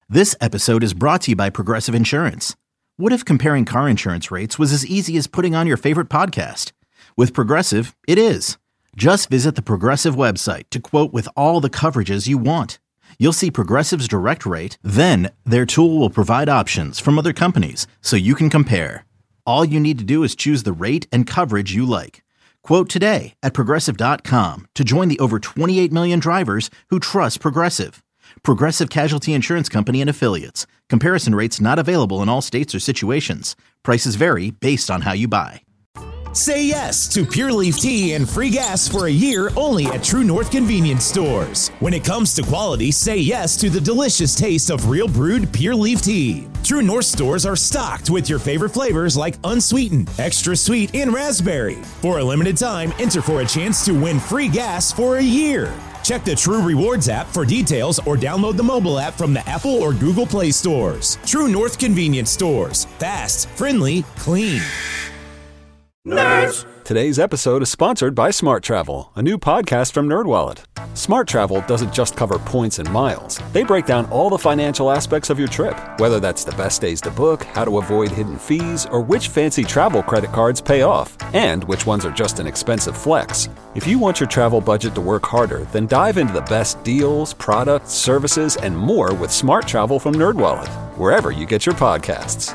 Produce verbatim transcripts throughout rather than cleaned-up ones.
This episode is brought to you by Progressive Insurance. What if comparing car insurance rates was as easy as putting on your favorite podcast? With Progressive, it is. Just visit the Progressive website to quote with all the coverages you want. You'll see Progressive's direct rate, then their tool will provide options from other companies so you can compare. All you need to do is choose the rate and coverage you like. Quote today at progressive dot com to join the over twenty-eight million drivers who trust Progressive. Progressive Casualty Insurance Company and Affiliates. Comparison rates not available in all states or situations. Prices vary based on how you buy. Say yes to Pure Leaf Tea and free gas for a year only at True North Convenience Stores. When it comes to quality, say yes to the delicious taste of real brewed Pure Leaf Tea. True North stores are stocked with your favorite flavors like unsweetened, extra sweet, and raspberry. For a limited time, enter for a chance to win free gas for a year. Check the True Rewards app for details or download the mobile app from the Apple or Google Play stores. True North Convenience Stores. Fast, friendly, clean. Nerds! Today's episode is sponsored by Smart Travel, a new podcast from NerdWallet. Smart Travel doesn't just cover points and miles. They break down all the financial aspects of your trip, whether that's the best days to book, how to avoid hidden fees, or which fancy travel credit cards pay off, and which ones are just an expensive flex. If you want your travel budget to work harder, then dive into the best deals, products, services, and more with Smart Travel from NerdWallet, wherever you get your podcasts.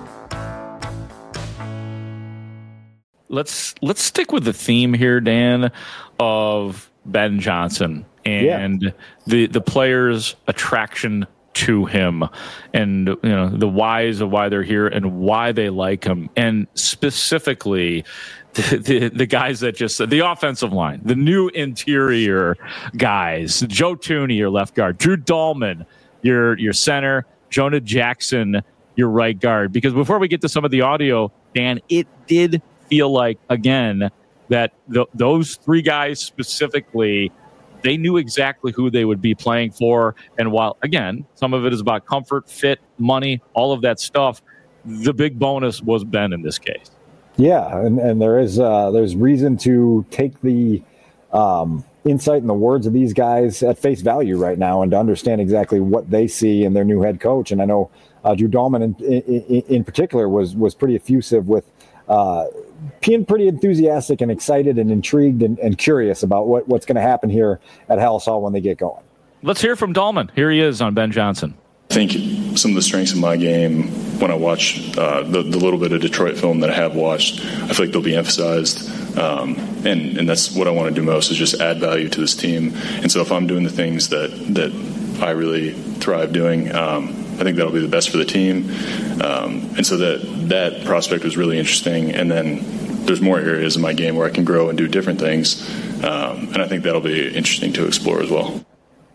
Let's let's stick with the theme here, Dan, of Ben Johnson and yeah. the the players' attraction to him, and you know the whys of why they're here and why they like him, and specifically the the, the guys that just the offensive line, the new interior guys, Joe Thuney, your left guard, Drew Dahlman, your your center, Jonah Jackson, your right guard. Because before we get to some of the audio, Dan, it did feel like, again, that th- those three guys specifically, they knew exactly who they would be playing for. And while, again, some of it is about comfort, fit, money, all of that stuff, the big bonus was Ben in this case. Yeah, and, and there is uh, there's reason to take the um, insight and the words of these guys at face value right now and to understand exactly what they see in their new head coach. And I know uh, Drew Dahlman in, in, in particular was was pretty effusive with uh, being pretty enthusiastic and excited and intrigued and, and curious about what, what's going to happen here at Halas Hall when they get going. Let's hear from Dahlman. Here he is on Ben Johnson. I think some of the strengths of my game, when I watch uh, the, the little bit of Detroit film that I have watched, I feel like they'll be emphasized. Um, and, and that's what I want to do most, is just add value to this team. And so if I'm doing the things that, that I really thrive doing, um, I think that'll be the best for the team. Um, and so that that prospect was really interesting. And then there's more areas in my game where I can grow and do different things. Um, and I think that'll be interesting to explore as well.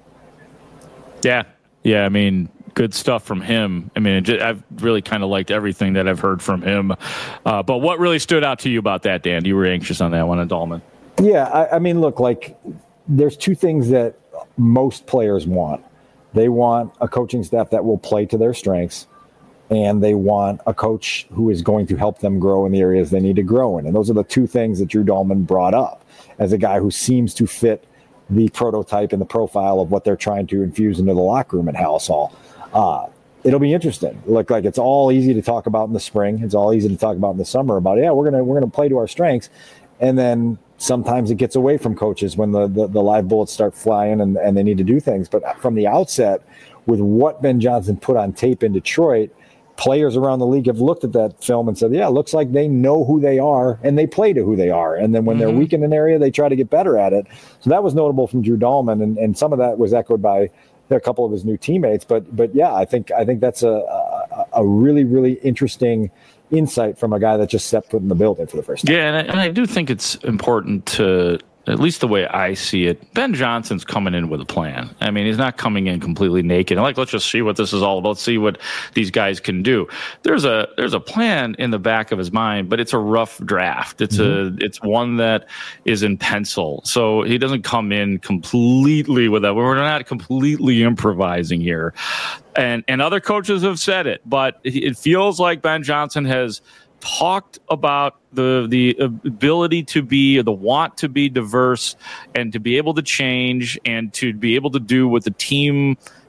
Yeah. Yeah. I mean, good stuff from him. I mean, just, I've really kind of liked everything that I've heard from him. Uh, but what really stood out to you about that, Dan? You were anxious on that one on Dahlman. Yeah. I, I mean, look, like there's two things that most players want. They want a coaching staff that will play to their strengths, and they want a coach who is going to help them grow in the areas they need to grow in. And those are the two things that Drew Dahlman brought up as a guy who seems to fit the prototype and the profile of what they're trying to infuse into the locker room at Halas Hall. Uh, it'll be interesting. Look, like it's all easy to talk about in the spring. It's all easy to talk about in the summer about, yeah, we're gonna we're gonna play to our strengths, and then sometimes it gets away from coaches when the, the, the live bullets start flying and, and they need to do things. But from the outset, with what Ben Johnson put on tape in Detroit, players around the league have looked at that film and said, yeah, it looks like they know who they are and they play to who they are. And then when mm-hmm. they're weak in an area, they try to get better at it. So that was notable from Drew Dahlman, and, and some of that was echoed by a couple of his new teammates. But but yeah, I think I think that's a, a, a really, really interesting insight from a guy that just stepped foot in the building for the first time. Yeah, and I, and I do think it's important to, at least the way I see it, Ben Johnson's coming in with a plan. I mean, he's not coming in completely naked. Like, let's just see what this is all about, see what these guys can do. There's a there's a plan in the back of his mind, but it's a rough draft. It's mm-hmm. a it's one that is in pencil. So he doesn't come in completely with that. We're not completely improvising here. And and other coaches have said it, but it feels like Ben Johnson has talked about the the ability to be, the want to be diverse and to be able to change and to be able to do what the team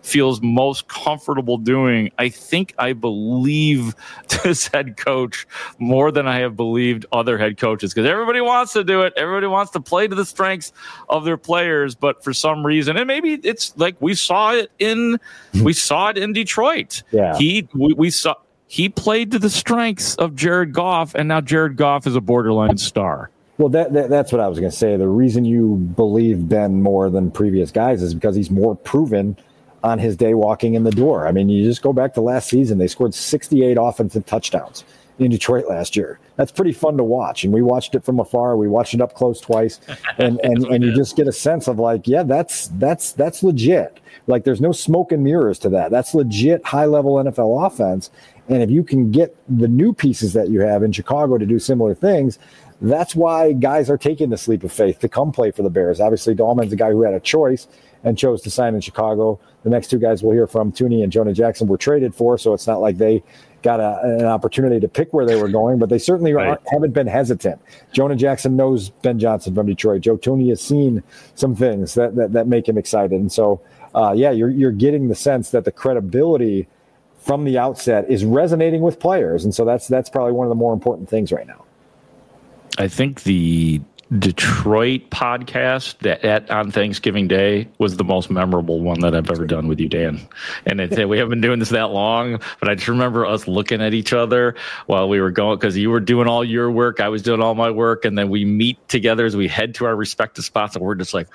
feels most comfortable doing. I think I believe this head coach more than I have believed other head coaches, because everybody wants to do it. Everybody wants to play to the strengths of their players, but for some reason, and maybe it's like we saw it in we saw it in Detroit. Yeah. He we, we saw he played to the strengths of Jared Goff, and now Jared Goff is a borderline star. Well, that, that that's what I was going to say. The reason you believe Ben more than previous guys is because he's more proven on his day walking in the door. I mean, you just go back to last season. They scored sixty-eight offensive touchdowns in Detroit last year. That's pretty fun to watch. And we watched it from afar. We watched it up close twice. And and, and you just get a sense of like, yeah, that's that's that's legit. Like there's no smoke and mirrors to that. That's legit high-level N F L offense. And if you can get the new pieces that you have in Chicago to do similar things, that's why guys are taking the sleep of faith to come play for the Bears. Obviously, Dahlman's a guy who had a choice and chose to sign in Chicago. The next two guys we'll hear from, Tooney and Jonah Jackson, were traded for, so it's not like they got a, an opportunity to pick where they were going, but they certainly right. haven't been hesitant. Jonah Jackson knows Ben Johnson from Detroit. Joe Tooney has seen some things that, that, that make him excited. And so, uh, yeah, you're you're getting the sense that the credibility from the outset is resonating with players. And so that's that's probably one of the more important things right now. I think the Detroit podcast that at on Thanksgiving Day was the most memorable one that I've ever done with you, Dan. And it's, we haven't been doing this that long, but I just remember us looking at each other while we were going, because you were doing all your work, I was doing all my work, and then we meet together as we head to our respective spots, and we're just like,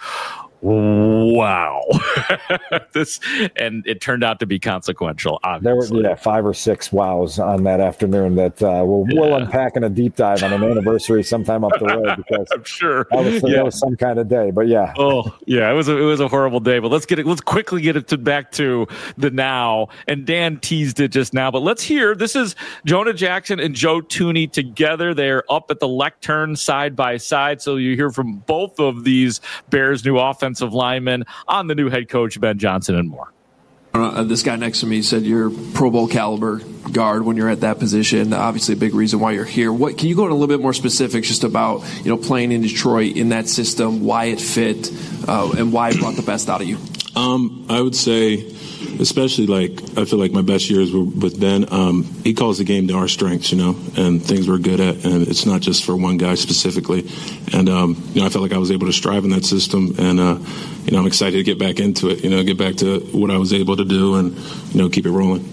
wow. This, and it turned out to be consequential, obviously. There were yeah, five or six wows on that afternoon that uh, we'll, yeah. we'll unpack in a deep dive on an anniversary sometime up the road, because I'm sure that was, yeah. that was some kind of day. But yeah. Oh, yeah, it was a, it was a horrible day. But let's get it. Let's quickly get it to back to the now. And Dan teased it just now. But let's hear. This is Jonah Jackson and Joe Tooney together. They're up at the lectern side by side. So you hear from both of these Bears' new offense of linemen on the new head coach, Ben Johnson, and more. Uh, this guy next to me said you're Pro Bowl caliber guard when you're at that position. Obviously, a big reason why you're here. What can you go into a little bit more specifics just about you know playing in Detroit in that system, why it fit, uh, and why it brought the best out of you? Um, I would say, especially like I feel like my best years were with Ben. Um, he calls the game to our strengths, you know, and things we're good at, and it's not just for one guy specifically. And um, you know, I felt like I was able to strive in that system, and uh, you know, I'm excited to get back into it. You know, get back to what I was able to do, and you know, keep it rolling.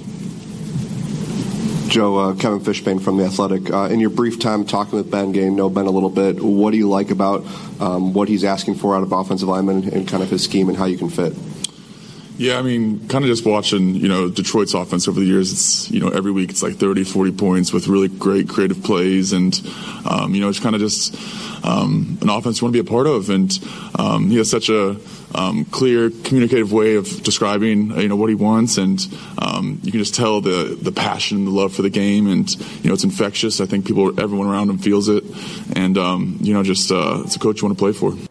Joe, uh, Kevin Fishbane from The Athletic. Uh, in your brief time talking with Ben, getting to know Ben a little bit, what do you like about um, what he's asking for out of offensive linemen and kind of his scheme and how you can fit? Yeah, I mean, kind of just watching, you know, Detroit's offense over the years. It's, you know, every week it's like thirty, forty points with really great creative plays. And, um, you know, it's kind of just um, an offense you want to be a part of. And um, he has such a um, clear, communicative way of describing, you know, what he wants. And um, you can just tell the, the passion and the love for the game. And, you know, it's infectious. I think people, everyone around him feels it. And, um, you know, just uh, it's a coach you want to play for.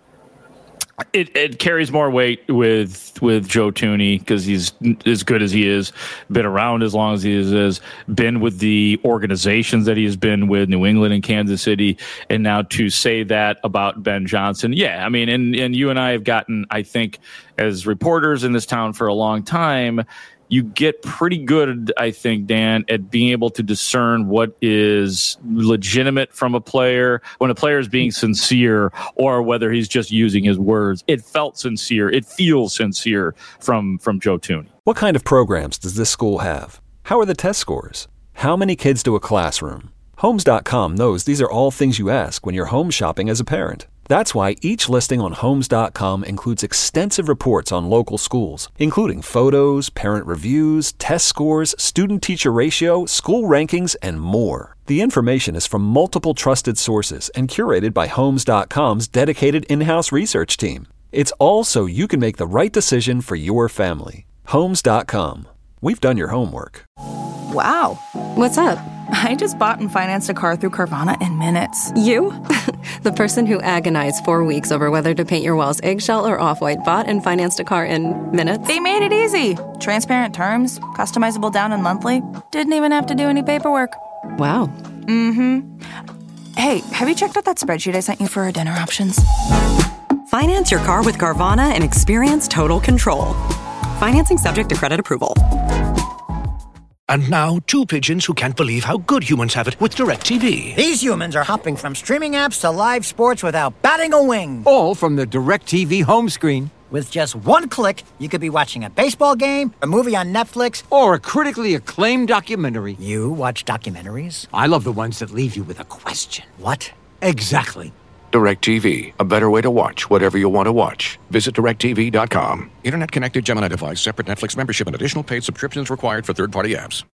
It, it carries more weight with with Joe Tooney because he's as good as he is, been around as long as he is, has been with the organizations that he has been with, New England and Kansas City, and now to say that about Ben Johnson, yeah, I mean, and and you and I have gotten, I think, as reporters in this town for a long time, you get pretty good, I think, Dan, at being able to discern what is legitimate from a player, when a player is being sincere or whether he's just using his words. It felt sincere. It feels sincere from, from Joe Tooney. What kind of programs does this school have? How are the test scores? How many kids do a classroom? Homes dot com knows these are all things you ask when you're home shopping as a parent. That's why each listing on Homes dot com includes extensive reports on local schools, including photos, parent reviews, test scores, student-teacher ratio, school rankings, and more. The information is from multiple trusted sources and curated by Homes dot com's dedicated in-house research team. It's all so you can make the right decision for your family. Homes dot com. We've done your homework. Wow. What's up? I just bought and financed a car through Carvana in minutes. You? The person who agonized four weeks over whether to paint your walls eggshell or off-white bought and financed a car in minutes? They made it easy. Transparent terms, customizable down and monthly. Didn't even have to do any paperwork. Wow. Mm-hmm. Hey, have you checked out that spreadsheet I sent you for our dinner options? Finance your car with Carvana and experience total control. Financing subject to credit approval. And now, two pigeons who can't believe how good humans have it with DirecTV. These humans are hopping from streaming apps to live sports without batting a wing. All from the DirecTV home screen. With just one click, you could be watching a baseball game, a movie on Netflix, or a critically acclaimed documentary. You watch documentaries? I love the ones that leave you with a question. What? Exactly. DirecTV, a better way to watch whatever you want to watch. Visit direct T V dot com. Internet connected Gemini device, separate Netflix membership, and additional paid subscriptions required for third-party apps.